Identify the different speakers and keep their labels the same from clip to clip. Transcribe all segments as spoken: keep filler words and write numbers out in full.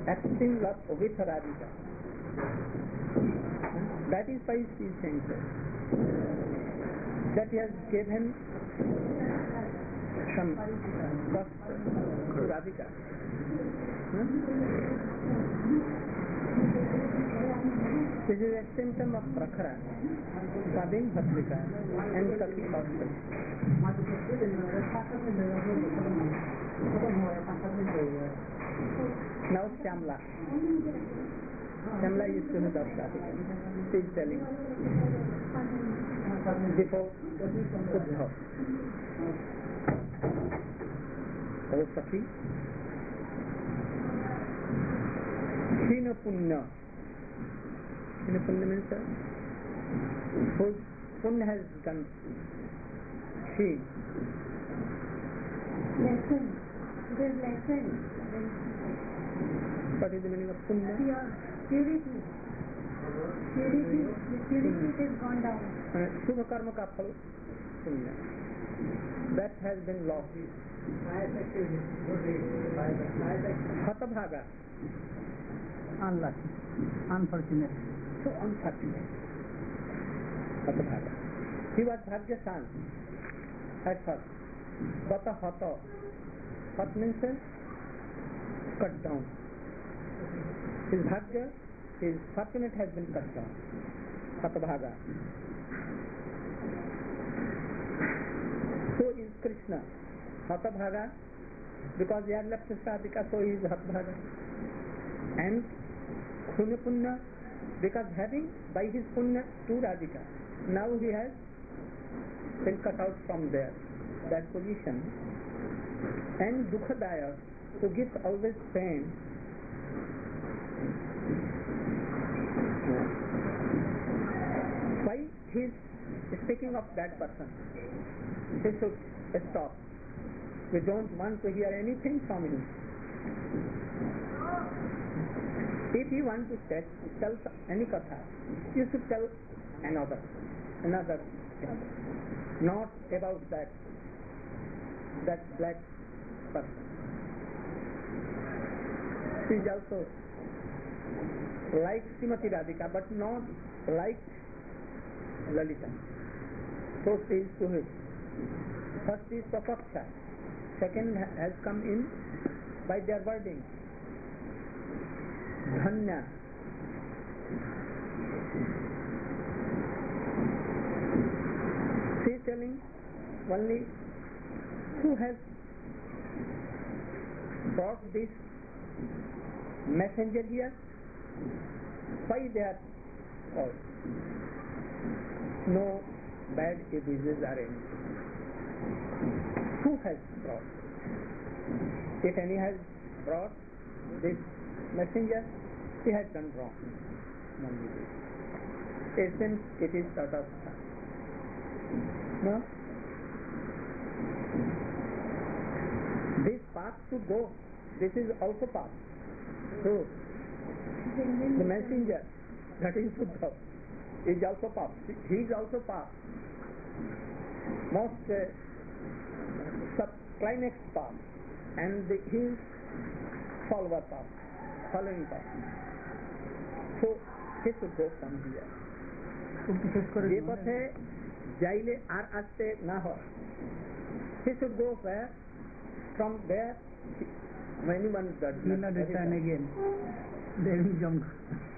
Speaker 1: extreme love with Radhika. That is why she is saying so. That he has given some cost to Radhika. Hmm? This is a symptom of Prakhara, Sabin Bhatrika, and Sakhi Kaushal. Now Shyamla. Shyamla used to know of Radhika. She is telling before Uddhav. Oh Sakhi, Shina Punna. Shina Punna means uh, whose Punna has done she.
Speaker 2: Lesson. It is lesson.
Speaker 1: What is the meaning of Punna?
Speaker 2: Pure. Purity. Purity. The purity is gone down.
Speaker 1: Shubha karma ka phal Punna. That has been lost. Hatabhaga.
Speaker 3: Unlucky. Unfortunate.
Speaker 1: So unfortunate. Hatabhaga. He was Bhagyasan at first. But a hata. Hat means cut down. His bhagya, his fortunate has been cut down. Hatabhaga. So is Krishna. Hatabhaga, because he had left his Radhika, so he is Hatabhaga. And Khuna Punna, because having by his Punna to Radhika, now he has been cut out from there, that position. And Dukhadaya, who gives always pain. Why he is speaking of that person? He should stop. We don't want to hear anything from him. If you want to tell, tell any katha, you should tell another, another, not about that, that black person. She is also like Srimati Radhika, but not like Lalita. So she is to him. First is Swapaksha. Second has come in by their wording. Dhanya. She is telling only who has brought this messenger here, why they are called. No bad diseases are anything. Who has brought? If any has brought this messenger, he has done wrong. Since it is sort of no? This path to go, this is also path. So, the messenger, that is Buddha, is also path. He is also path. Most uh, sub climax path, and the, he is follower path, following path. So, he should go from here. যে পথে যাইলে আর আসতে না হয়, he should go where, from there, when anyone does
Speaker 3: not not return again. There is jungle.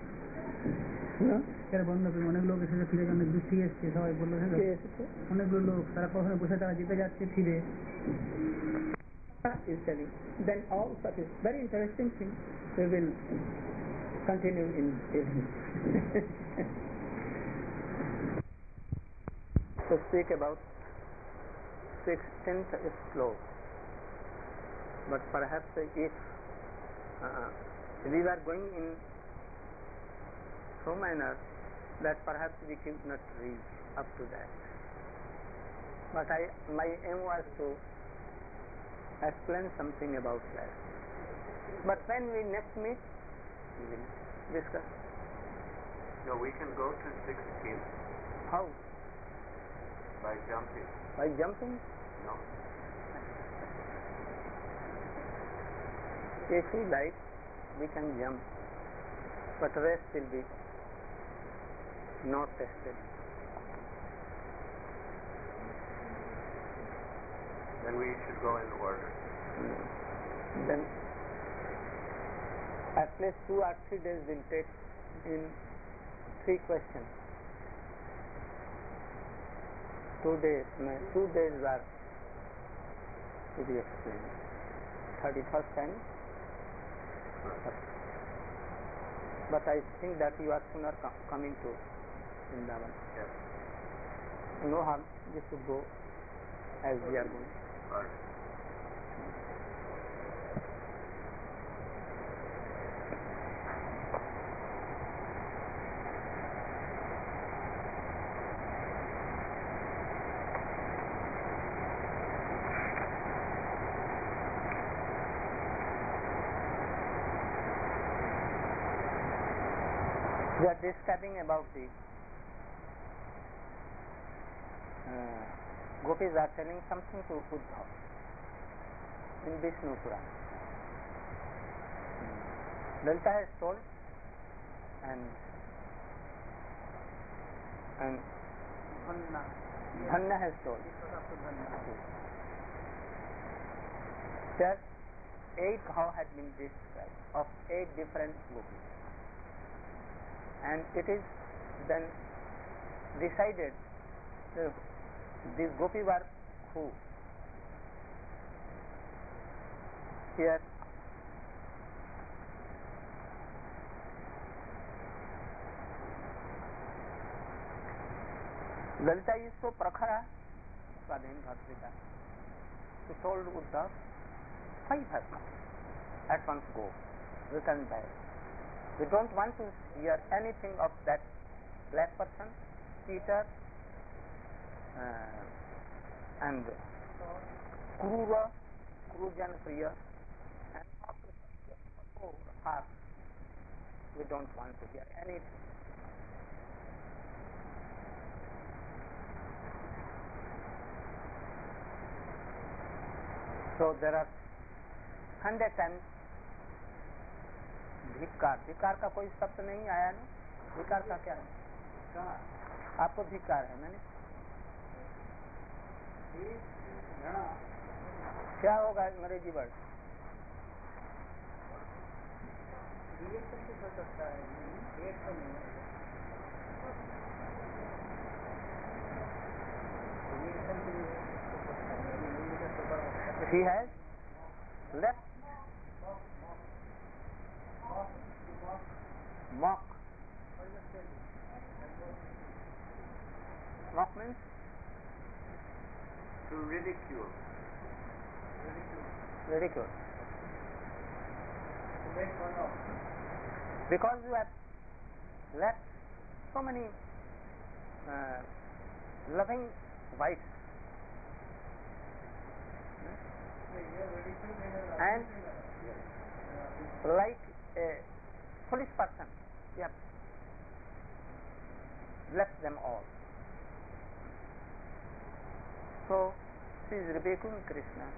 Speaker 3: এর বন্ধ করে অনেক লোক এসে ফিরে অনেক দূর থেকে এসছে, সবাই বললো অনেকগুলো লোক তারা কখনো বসে তারা যেতে যাচ্ছে ফিরে।
Speaker 1: Is telling. Then all such is very interesting thing. We will continue in evening. To speak about sixteenth sloka. But perhaps if uh, we were going in so manner that perhaps we could not reach up to that. But I, my aim was to explain something about that. But when we next meet, we will discuss.
Speaker 4: So we can go to sixteen.
Speaker 1: How?
Speaker 4: By jumping.
Speaker 1: By jumping?
Speaker 4: No.
Speaker 1: If you like, we can jump, but rest will be not tested.
Speaker 4: Then we should go in order.
Speaker 1: Then at least two or three days will take in three questions. Two days, two days are to be explained. Thirty-first and first. But I think that you are sooner com coming to Vrindavan.
Speaker 4: Yes.
Speaker 1: No harm. We should go as we are going.
Speaker 4: All right.
Speaker 1: We are discussing about the uh, Gopis are telling something to Uddhav in Vishnu Purana. Hmm. Lalita has told, and and
Speaker 3: Dhanna.
Speaker 1: Dhanna has told. That eight cow had been described of eight different Gopis. And it is then decided that these gopi were who? Here Lalita is so prakhara, Swadhin Bhatrika, who told Uddhav, five have come, at once go, return back. We don't want to hear anything of that black person, Peter, uh, and Krura, Krujan Priya, and oh, far. We don't want to hear anything. So there are hundred times धिक्कार. धिक्कार का कोई शब्द नहीं आया ना? धिक्कार का क्या है? आपको धिक्कार है? मैंने क्या होगा अंग्रेजी वर्ड?
Speaker 3: हो सकता है, एक तो नहीं
Speaker 1: He has left. Mock. Mock means
Speaker 4: to ridicule.
Speaker 1: Ridicule. Because you have left so many uh, loving wives. And like a foolish person, you have left them all. So she is rebuking Krishna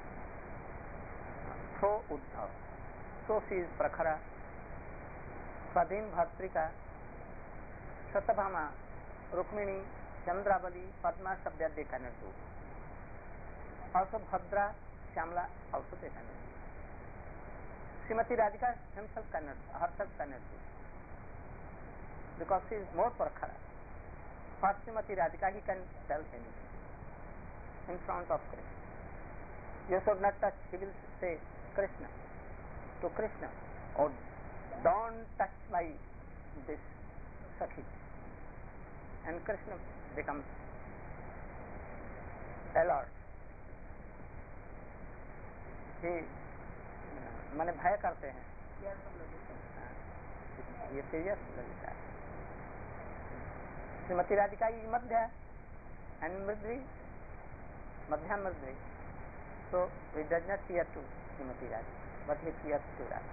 Speaker 1: through Uddhav. So she is Prakhara, Swadhin Bhatrika, Satyabhama, Rukmini, Chandravali, Padma, Sabya they cannot do. Also Bhadra, Shyamla also they cannot do. Srimati Radhika himself cannot, herself cannot do. Because she is more Prakhara. For Srimati Radhika he can tell anything in front of Krishna. You should not touch, he will say Krishna to Krishna, or don't touch my this Sakhi. And Krishna becomes alert. He माने भय करते हैं, ये serious लगता है. Shrimati Radhika is Madhya and मृद्वी, मध्या मृद्वी. So he does not fear to Srimati Radhika, but he fears to Radha.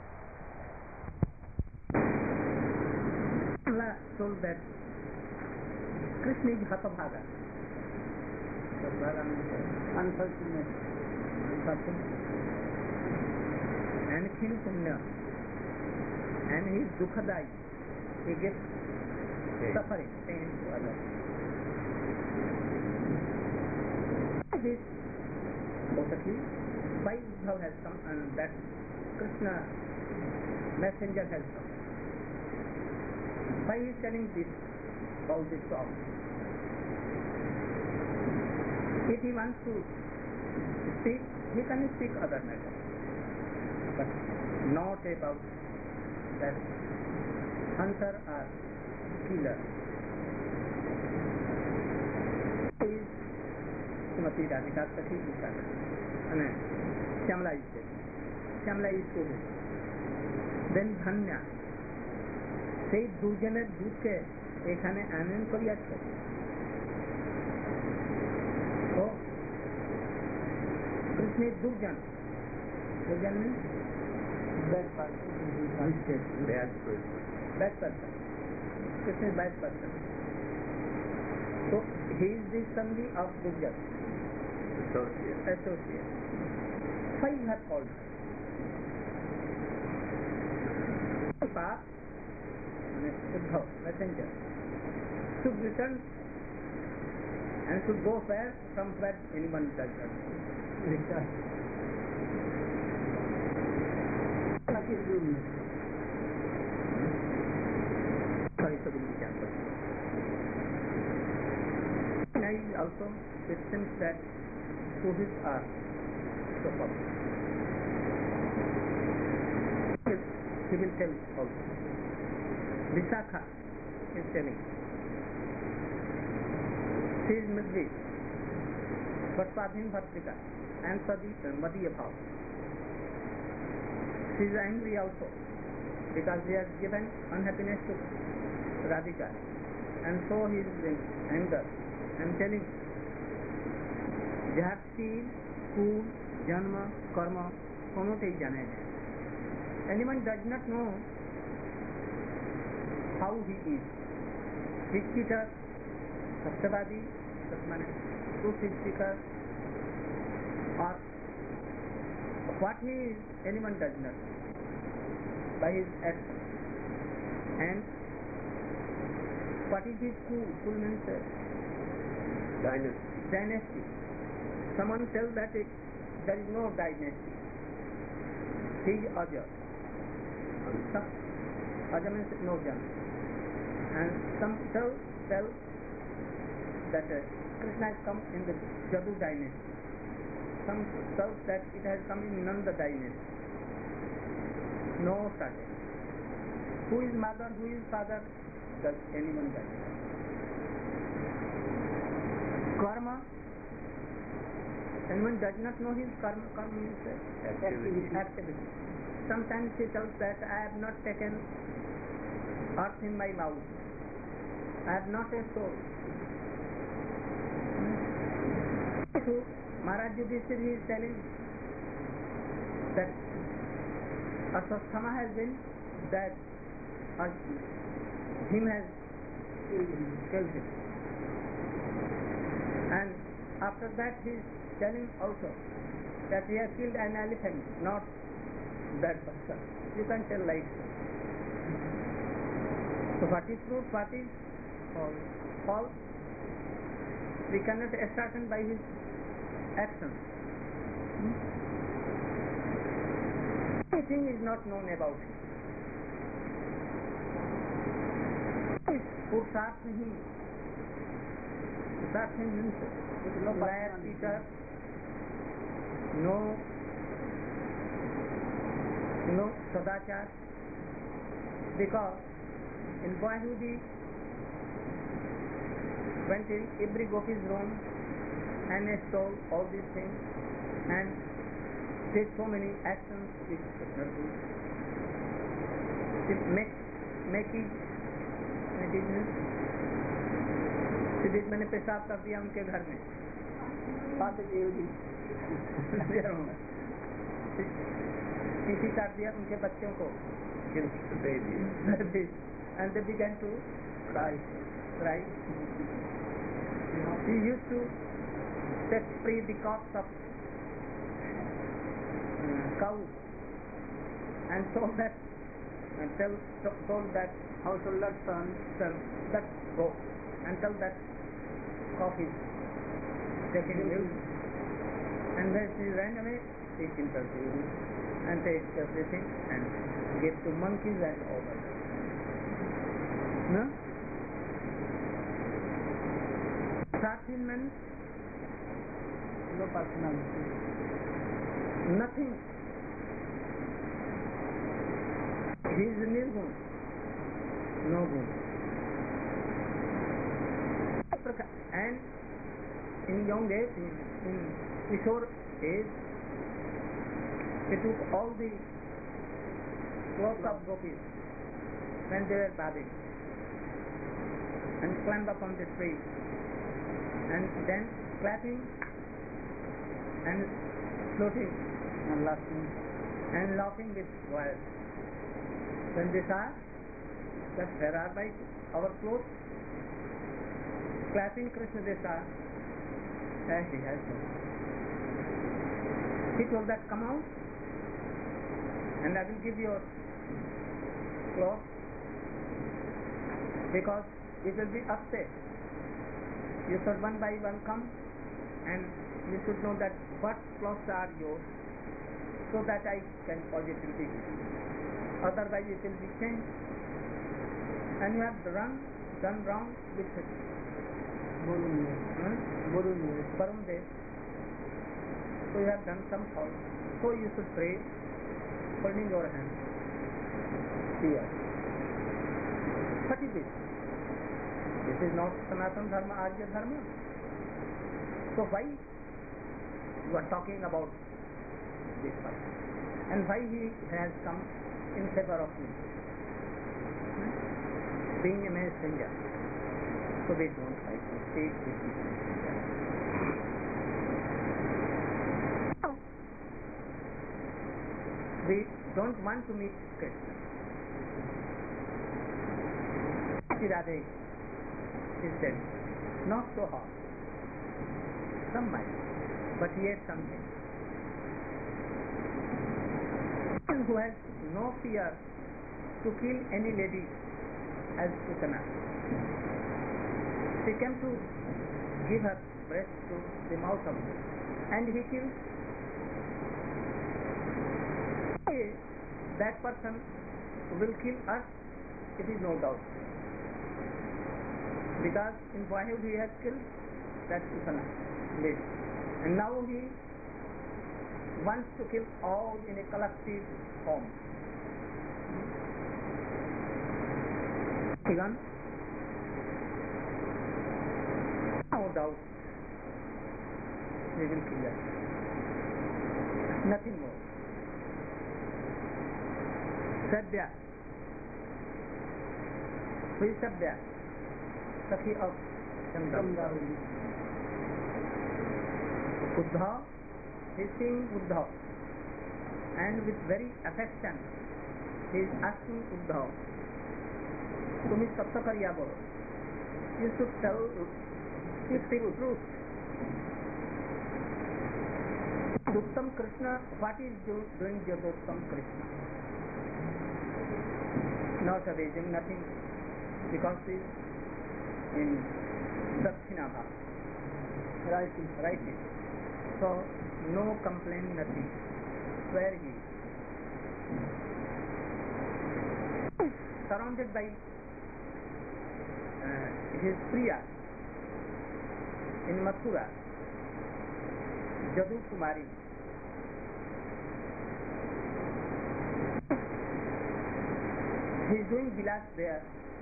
Speaker 3: Allah told that Krishna is Hatabhaga. Unfortunate. And Khil Punya.
Speaker 1: and he is dukhadai. He gives
Speaker 4: Okay.
Speaker 1: suffering, pain to others. This basically why Uddhav has come and that Krishna messenger has come. Why he is telling this, all this talk? If he wants to speak, he can speak other matters, but not about that hunter or killer. He is Srimati Radhika Sakhi Usha and Shyamala is there. Shyamala is so good. Then Dhanya. সেই দুজনের দুধকে এখানে আনয়ন করিয়াছে। ও কৃষ্ণের দুর্জন, দুর্জন means bad person,
Speaker 4: Bad person.
Speaker 1: bad person. Krishna is bad person. So he is the son of Durjan,
Speaker 4: Associate.
Speaker 1: associate. Why you have called her? Path, Uddhav, messenger, should return and should go where from where anyone does not return. Sorry, so will be cancelled. Nice also, it seems that Puris are so popular. He will tell also. Visakha is telling. She is Midri, but Swadhin Bhatrika and Madhya Bhav. She is angry also because he has given unhappiness to Radhika, and so he is in anger and telling যার শীল কুল জন্ম কর্ম কোনোটাই জানে না। Anyone does not know how he is. He is cheater, satyavadi, মানে truth speaker, or what he is, anyone does not know by his action. And what is his cool? Cool means uh,
Speaker 4: Dynasty.
Speaker 1: dynasty. Someone tells that it, there is no dynasty. He is Aja. Some, Aja means no Jan. And some tell, tell that uh, Krishna has come in the Jadu dynasty. Some tell that it has come in Nanda dynasty. No such. Who is mother, who is father? Does anyone does not. Karma. Anyone does not know his karma. Karma means uh,
Speaker 4: Activity.
Speaker 1: activity. Sometimes he tells that I have not taken earth in my mouth. I have not a soul. So Maharaj Yudhishthira is telling that Aswatthama has been dead, or him has killed him. And after that he is telling also that he has killed an elephant, not that person. You can tell like so. So what is truth, what is false? False. We cannot ascertain by his action. Hmm? Anything is not known about him. Pursarth nahi. Pursarth means no liar, cheater, no no sadachar, because in boyhood he went in every gopis room and stole all these things and did so many actions which could not do. Make making सिद्धित मैंने पेशाब कर दिया उनके घर में PC काट दिया उनके बच्चों को and they began to cry cry he used to set free the corpse of uh, cow and told that and tell told that householder son, son, let's go and tell that cock is taking milk. And when she ran away, he interfered and takes everything and gives to monkeys and all that. No? Fulfillment,
Speaker 3: no personality.
Speaker 1: nothing. He is nirgun, no gun. And in young age, in, in Kishore age, he took all the clothes of gopis when they were bathing and climbed up on the tree and then clapping and floating
Speaker 3: And laughing.
Speaker 1: and laughing with joy. When they saw that where are my our clothes, clapping Krishna they saw, eh, he has no. He told that come out and I will give you clothes because it will be upset. You should one by one come and you should know that what clothes are yours so that I can positively give you. Otherwise it will be changed. And you have done, done wrong with it. Hmm? Varun Dev. So you have done some fault. So you should pray, holding your hand. Here. What is this? This is not Sanatana Dharma, Arya Dharma. So why you are talking about this person? And why he has come in favor of me? Hmm? Being a messenger. So they don't like to take this messenger. We don't want to meet Krishna. Radhe is said, not so hard. Some might, but yet something. One who has no fear to kill any lady as Putana. She came to give her breast to the mouth of him, and he killed. That person will kill us, it is no doubt. Because in boyhood he has killed that Putana lady. And now he wants to kill all in a collective form. Begun? No doubt they will kill us. Nothing more. Sadhya. Who is Sadhya? Sakhi of Chandravali. Uddhav, he is seeing Uddhav, and with very affection he is asking Uddhav, Tumi Satya Karya bolo. You should tell you speak truth. Uttam Krishna, what is doing Jyottam Krishna? Not avenging, nothing, because he is in Dakshina Bhava, writing, writing. So, no complaint, nothing. Where he is? Surrounded by uh, his Priya in Mathura, Jadu Kumari. He is doing Vilas there.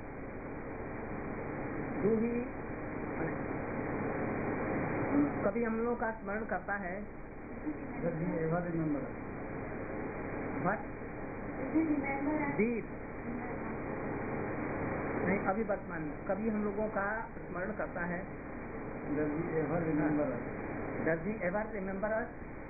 Speaker 1: Do he कभी हम लोग का स्मरण करता है? What? Deed. नहीं, अभी वर्तमान में कभी हम लोगों का स्मरण करता है? Does he ever remember us? Does he ever remember us?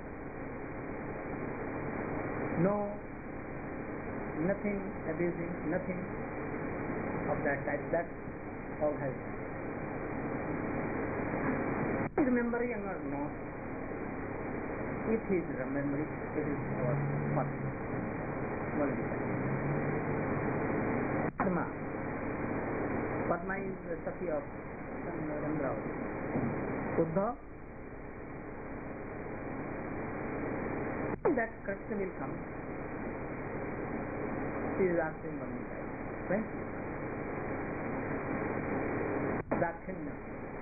Speaker 1: No. Nothing abusing, nothing of that type. That all has. Is remembering or not? If he is remembering, it is our must. Padma. Padma is the Sakhi of Chandravali. Uddhav, that Krishna will come. She is asking one more time. Right? Dakshinya.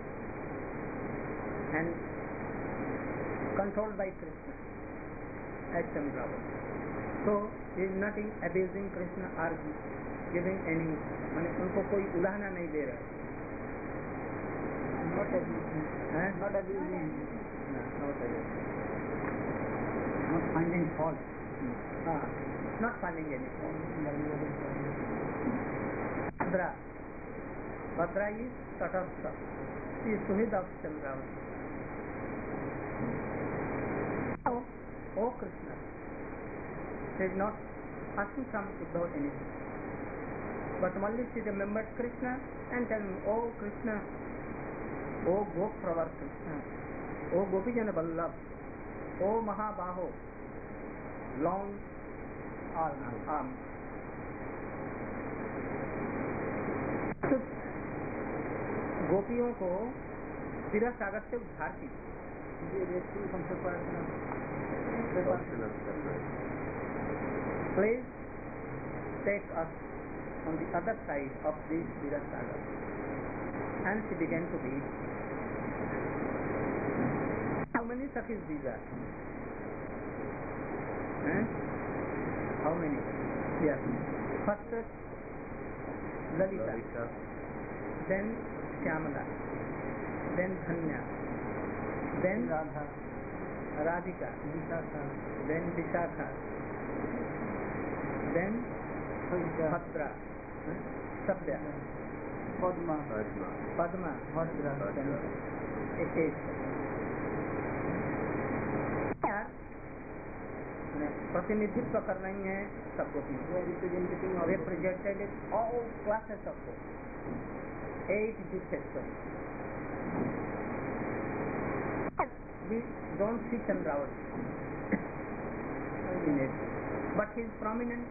Speaker 1: And controlled by Krishna as Chandravali. So he is not abusing Krishna or giving any, माने उनको कोई उलाहना नहीं दे रहा.
Speaker 3: Not abusing.
Speaker 1: हैं?
Speaker 3: Not abusing.
Speaker 1: No, not abusing.
Speaker 3: Not finding fault.
Speaker 1: हाँ, not finding any fault. Bhadra. Bhadra is Tatastha. She is Suhid of Chandravali. Oh, oh Krishna. She is not asking from Uddhav anything. But only she remembered Krishna and telling him, oh Krishna, oh Goppravar Krishna, oh Gopijana Vallabh, oh Mahabaho, long arm. तो गोपियों को विरह सागर से उद्धार की. Please take us on the other side of this Virat Sagar. And she began to read. How many Sakhis these are? Eh? How many? Yes. First Lalita,
Speaker 4: Lalita.
Speaker 1: then Shyamala, then Dhanya, then
Speaker 3: Radha,
Speaker 1: Radhika,
Speaker 3: Vishakha,
Speaker 1: then Vishakha, then
Speaker 3: Bhadra,
Speaker 1: Bhadra, Sabya,
Speaker 3: Padma,
Speaker 4: Padma.
Speaker 1: Padma,
Speaker 3: Bhadra,
Speaker 4: Bhadra.
Speaker 1: it is. यार प्रतिनिधित्व कर रही हैं सबको की representative all classes of eight Jukeshwar. We don't see Chandravali in it, but he is prominent.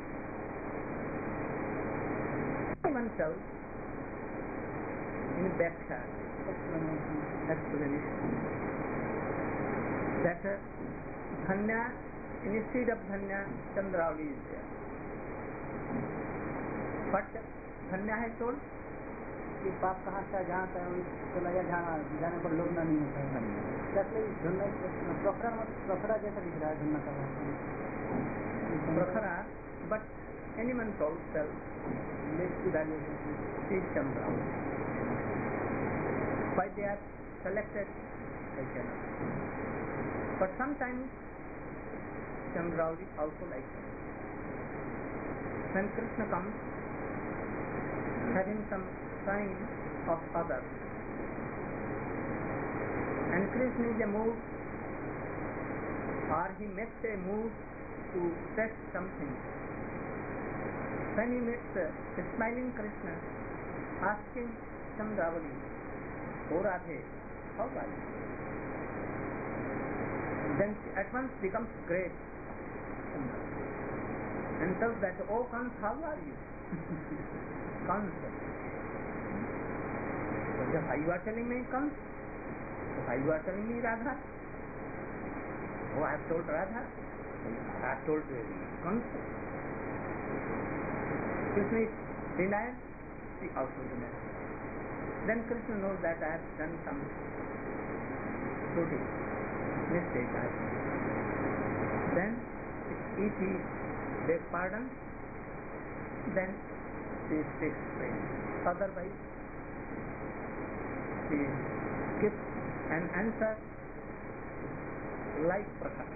Speaker 1: Oneself in Bhaksha explanation that uh, Dhanya, instead of Dhanya, Chandravali is there. But Dhanya has told
Speaker 3: कि पाप कहाँ से जहाँ से चला गया जहाँ जाने पर लोग नहीं होता है. जैसे धुन्ना प्रखरा प्रखरा जैसा दिख रहा है धुन्ना का.
Speaker 1: Prakhara, but anyone told self that is Chandravali. Why they are selected, I cannot. But sometimes Chandravali also like that. When Krishna comes, having some sign of others, and Krishna is a move, or he makes a move to test something. When he meets a smiling Krishna, asking Chandravali, "Oh Radhe, how are you?" Then she at once becomes great and tells that, "Oh Kans, how are you?" Kans. So why you are telling me Kans? So why you are telling me Radha? Oh, I have told Radha. I have told Kans. Krishna is denied, she also denied. Then Krishna knows that I have done some duty, mistake I have done. Then if he begs pardon, then she speaks praise. Otherwise, she gives an answer like Prakhar.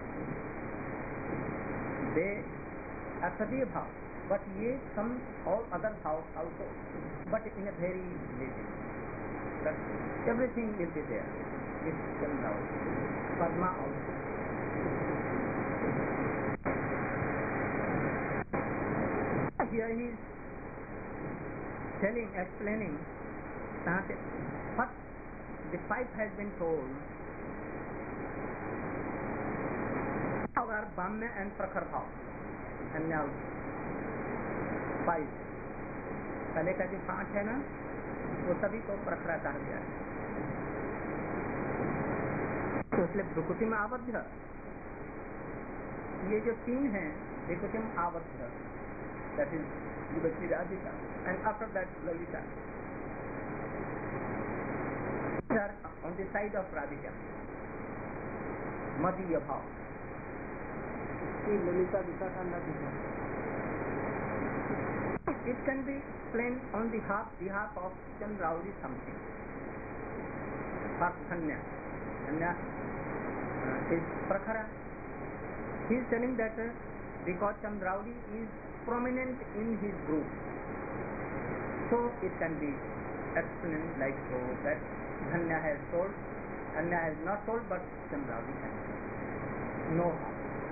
Speaker 1: They are Sadiya Bhav. But ye some all other house also, but in a very little. But everything will be there. It's Chandravali. Padma also. Here he is telling, explaining that what the five has been told. Our Bhamya and Prakhar Bhav. And now five. पहले का जो पांच है ना वो सभी को प्रखरा कहा गया है। तो इसलिए भ्रुकुटी में आबद्ध ये जो तीन है भ्रुकुटी में आबद्ध, दैट इज युवती Radhika and after that Lalita on the side of Radhika, मदीय भाव।
Speaker 3: Lalita Vishakha
Speaker 1: It can be explained on the behalf, behalf of Chandrauli something. First Dhanya. Dhanya uh, is Prakhara. He is telling that uh, because Chandrauli is prominent in his group, so it can be explained like so that Dhanya has told, Dhanya has not told, but Chandrauli has told. No harm.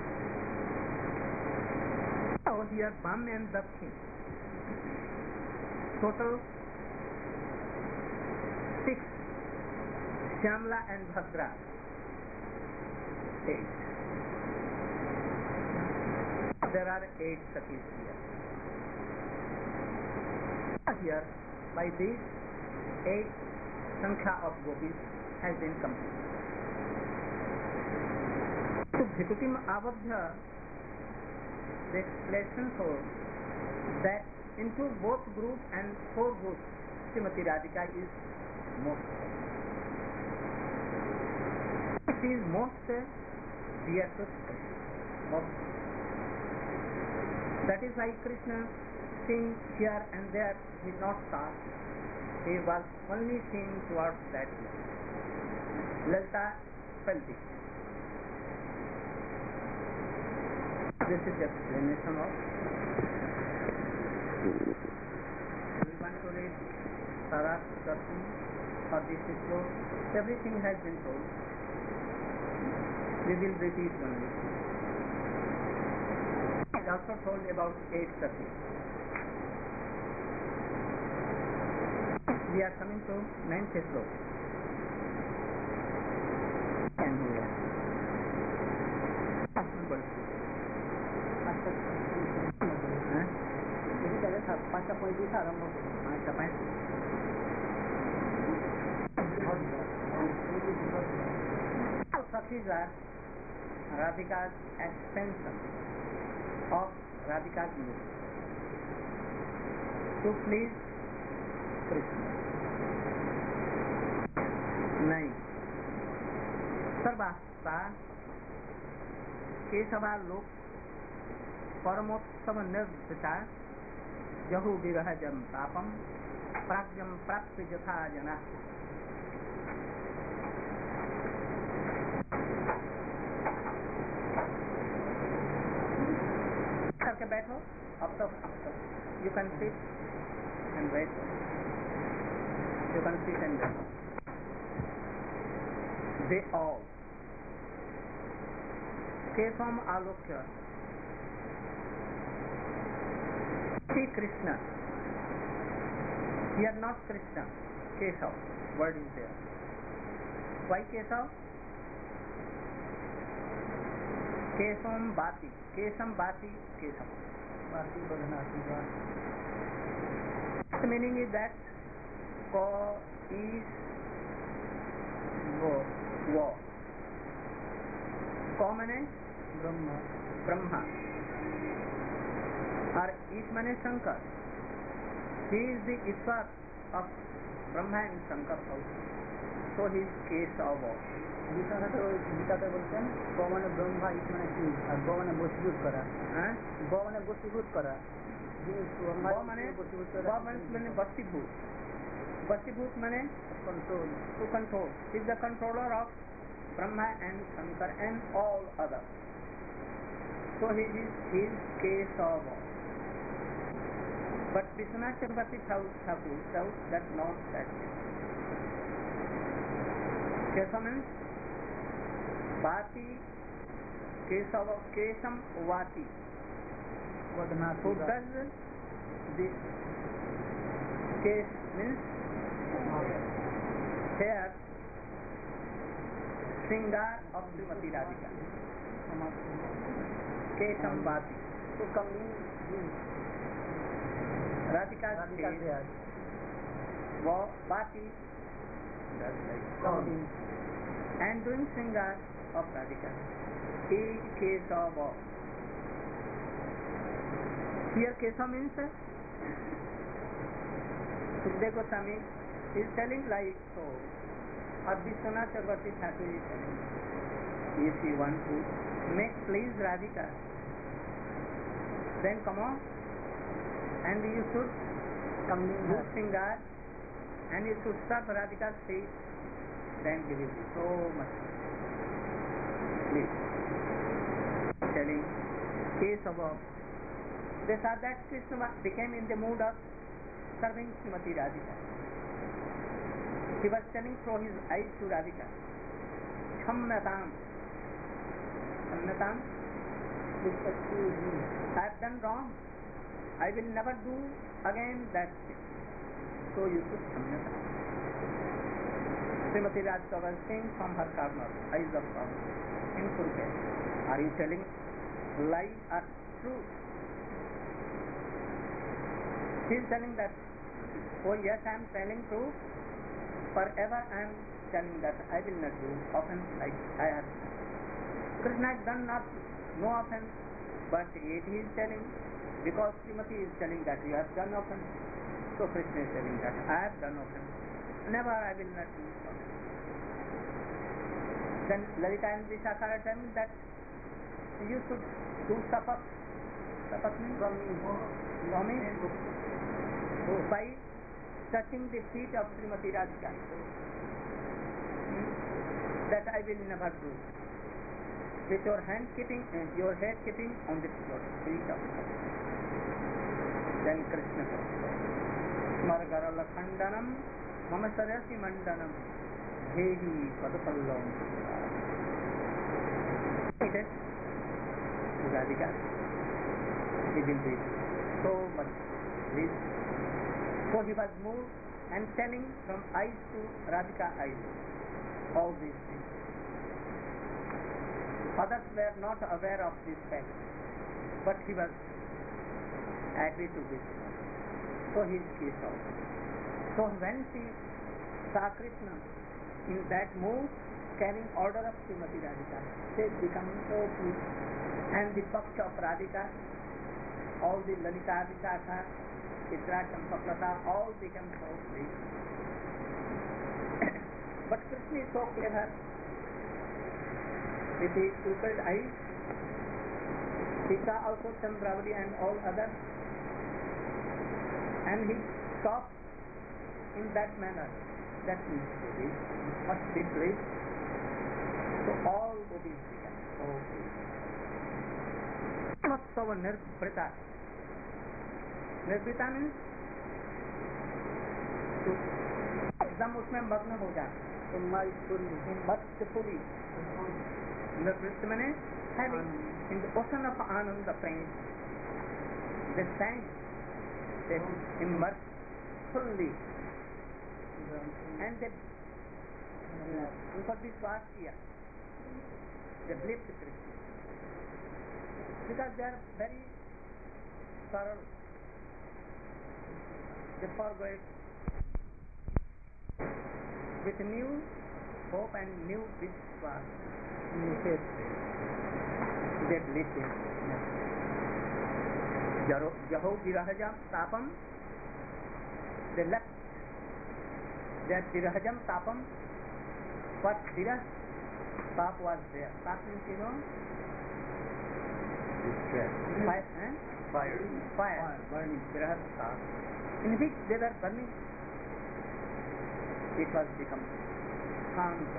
Speaker 1: Now here Bam and Dakshin. Total six. Shyamla and Bhadra, eight. There are eight sakhis here. Here, by these eight, Sankhya of gopis has been completed. So, Bhikutim Abadha, the explanation for that into both group and four groups, Srimati Radhika is most. She is most dear to Krishna. Most. That is why Krishna seeing here and there did not stop. He was only seeing towards that way. Lalita felt it. This is the explanation of. We want to read Sarat Darshan for this slope. Everything has been told. We will repeat only. I also told about eight sakhis. We are coming to ninth slope. And we are.
Speaker 3: पाँचटा पैंतीस आरम्भ
Speaker 1: पाँचटा पैंतीस Sakhis are Radhika's expansion of Radhika's mood to please Krishna. Nine. Sarvasta Kesava Lok Paramotsava Nirvita Jahu Virahajam Tapam Pragyam Prapti Jatha Jana. करके बैठो अब तक you can sit and wait, you can sit and wait. They all Kesavam Alokya see Krishna. Here not Krishna, Kesav word is there. Why Kesav? Kesavam Bhati, Kesam Bhati, Kesam.
Speaker 3: Bhati Badhanati.
Speaker 1: The meaning is that Ko is Wo, Wo. Ko means
Speaker 3: Brahma.
Speaker 1: Brahma. Or Is means Shankar. He is the Ishwar of Brahma and Shankar also. So he is Kesava.
Speaker 3: Gita तो गीताতে বলছেন গ মানে ব্রহ্মা ইস মানে কি আর গ মানে বশীভূত করা
Speaker 1: হ্যাঁ
Speaker 3: গ মানে বশীভূত করা যিনি ব্রহ্মা
Speaker 1: মানে
Speaker 3: বশীভূত
Speaker 1: গ মানে বশীভূত বশীভূত মানে control to control. He is the controller of Brahma and Shankar and all others. So he is his Kesava. But Vishwanath Chakravarti Thakur tells that not that. Kesava means Vati, Kesava, Kesam, Vati. Who does the case means hair, Shringar of Srimati Radhika. Kesam Vati.
Speaker 3: To come in,
Speaker 1: Radhika's
Speaker 3: Radhika
Speaker 1: face
Speaker 3: there.
Speaker 1: was body just like
Speaker 3: Counting.
Speaker 1: and doing sringar of Radhika. A Kesava. Here Kesava means Sukadeva Goswami is telling like so. Or Vishwanath Chakravarti Thakur is telling, if you want to make please Radhika, then come on and you should
Speaker 3: Coming
Speaker 1: do
Speaker 3: her.
Speaker 1: sringar and you should serve Radhika's feet, then he will be so much pleased. Telling case about they saw that Krishna became in the mood of serving Srimati Radhika. He was telling through his eyes to Radhika, Khamnatam. Khamnatam, I have done wrong. I will never do again that thing. So you should Khamnatam. Srimati Radhika was saying from her corner, eyes of corner, in full care, are you telling lie or truth? She is telling that, oh yes, I am telling truth. Forever I am telling that I will not do offense like I have. Krishna has done not no offense, but yet he is telling, because Srimati is telling that you have done offense. So Krishna is telling that I have done offense. Never I will not do offense. Then Lalita and Vishakha are telling that you should do sapat. Sapat means promise by touching the feet of Srimati Radhika. Hmm? That I will never do. With your hand keeping, uh, your head keeping on the floor, feet of her. Then Krishna says, Smargarala Khandanam, Mama Sarasi Mandanam, Dehi Padapallam. He said to Radhika, he will be so much pleased. So he was moved and telling from eyes to Radhika eyes all these things. Others were not aware of this fact, but he was agree to this. So he is kissed also. So when she saw Krishna in that mood, carrying order of Srimati Radhika, she became so pleased. And the Paksha of Radhika, all the Lalita, Vishakha, Chitra, Champaklata, all became so pleased. But Krishna is so clever with his pupil eyes. He saw also Chandravali and all others, and he stopped in that manner. That means to must be pleased. So all gopis became so pleased. Matsava Nirbrita. Nirbrita means to एकदम उसमें मग्न हो जाए, तो मस्त पूरी नृत्य मैंने having in the ocean of Ananda pain, they sang, they immersed fully, and they उनका विश्वास किया, they believed Krishna because they are very thorough, they forgot with new hope and new vishwas, new faith, they believed in Jaho Virahajam Tapam, they left their Virahajam Tapam, what Virah Tap was there. Tap means, you know, fire, eh?
Speaker 4: Fire.
Speaker 1: Fire, burning, Virah Tap, in which they were burning. It was become Shanta,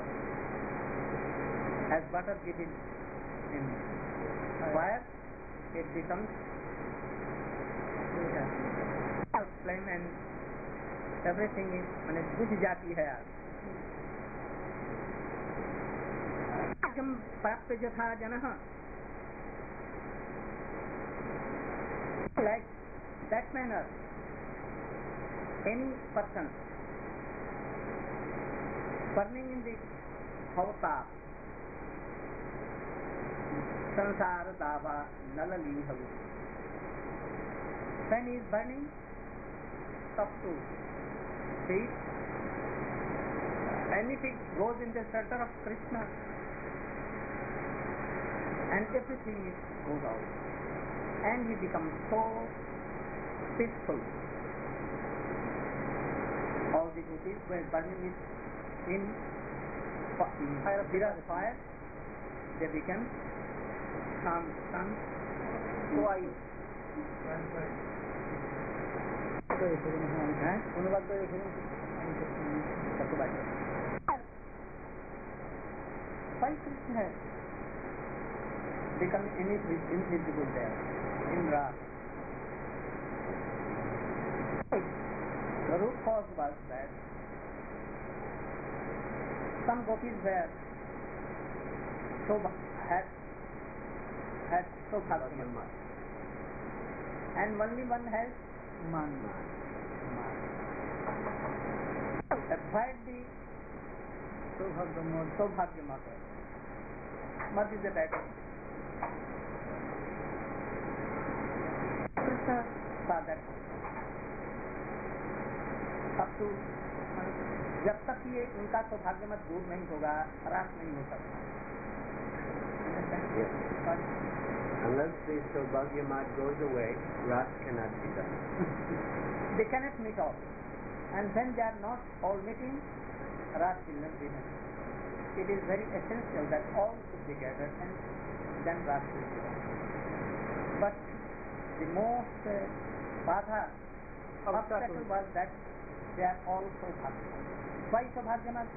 Speaker 1: as butter given in fire, it becomes flame and everything is माने बुझ जाती है आग. जब प्राप्त यथा जनः, like that manner any person burning in the bhavata sansara dava nalali havu, when he is burning up to feet, and if it goes in the center of Krishna, and everything is, goes out, and he becomes so peaceful. All the gopis were burning it in fire of Vira's fire, they became calm, calm, quiet.
Speaker 3: অনুবাদ করে রেখেছেন
Speaker 1: Why Krishna has become invisible there in Rasa? The root cause was that some gopis were so had had so bhakti, and only one has man. Acquired the Saubhagya Mata. Mat is a better. Krishna saw that up to जब तक ये उनका सौभाग्य मत दूर नहीं होगा, रास नहीं हो सकता.
Speaker 4: Unless the Saubhagya Mat goes away, ras cannot be done.
Speaker 1: They cannot meet all, and when they are not all meeting, ras will not be done. It is very essential that all should be gathered, and then ras will be done. But the most uh, badha obstacle was that they are all Saubhagya. Why Saubhagya Mat?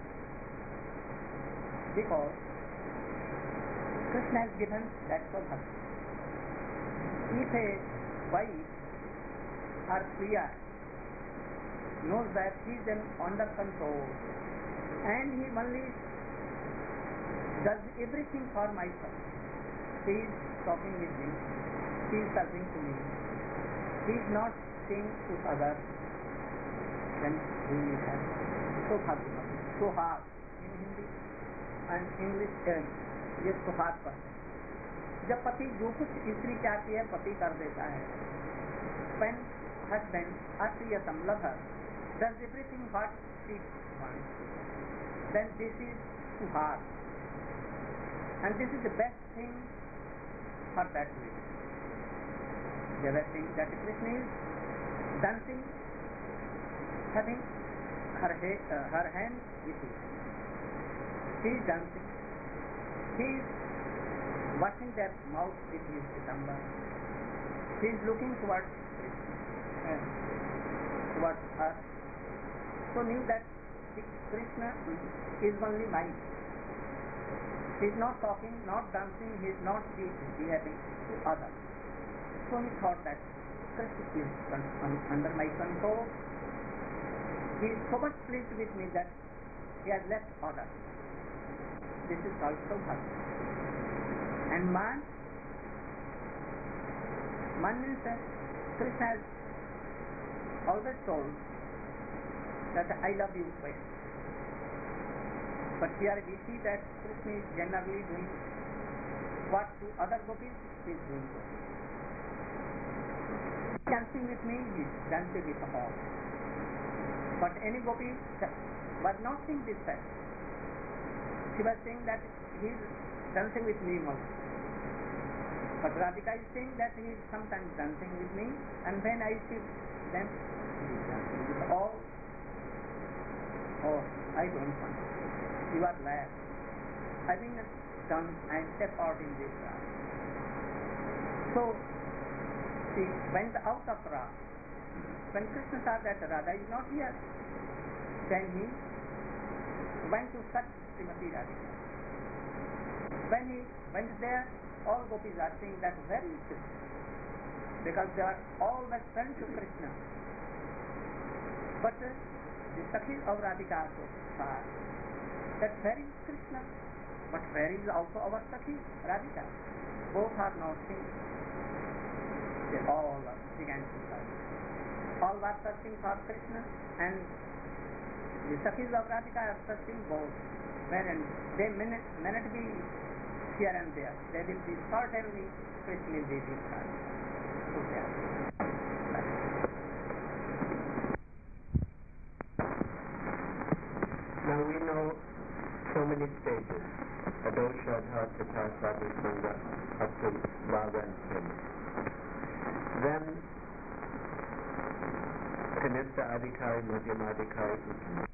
Speaker 1: Because Krishna has given that Saubhagya. If a wife or Priya knows that he is under control and he only does everything for myself, he is talking with me, he is serving to me, he is not seeing to others, then he will have Saubhagya, Sohag in Hindi and English term, ये सुहाग पर. जब पति जो कुछ स्त्री चाहती है पति कर देता है. When husband atriyatam lover does everything what she wants, then this is suhag, and this is the best thing for that way. The other thing that Krishna is dancing, having her, uh, her hand with him. She is dancing. He is washing their mouth with his pitamba. He is looking towards uh, towards her. So knew that Krishna is only mine. He is not talking, not dancing, he is not behaving to others. So he thought that Krishna is under my control. He is so much pleased with me that he has left others. This is called Saubhagya. And man, man means that Krishna has always told that I love you best. But here we see that Krishna is generally doing what to other gopis he is doing. Dancing with me, he is dancing with all. But any gopi was not seeing this fact. She was saying that he is dancing with me also. But Radhika is saying that he is sometimes dancing with me, and when I see them, he is dancing with all. Oh, I don't want. You are glad. Having done and step out in this Rasa. So, she went out of Rasa. When Krishna saw that Radha is not here, then he went to search Srimati Radhika. When he went there, all gopis are saying that where is Krishna? Because they are all best friends to Krishna. But uh, the Sakhis of Radhika also saw that where is Krishna? But where is also our Sakhi Radhika? Both are not seen. They all began to search. All were searching for Krishna, and the Sakhis of Radhika are searching both. When they may not, may not be here and there, they will be certainly Krishna will be this time.
Speaker 4: many stages? Ado, Shraddha, Tata, Sadhusanga, up to Bhava and Prema. Then Kanista Adhikari, Madhyama Adhikari, Uttama.